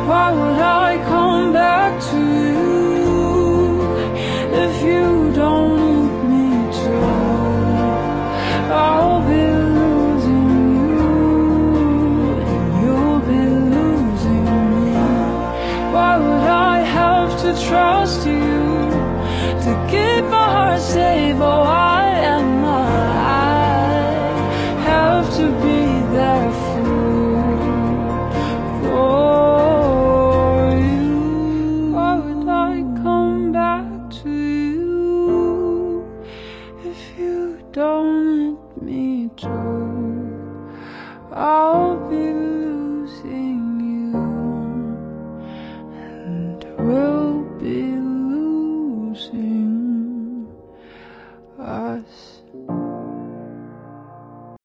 Why would I come back to you if you don't need me to? I'll be losing you and you'll be losing me. Why would I have to trust you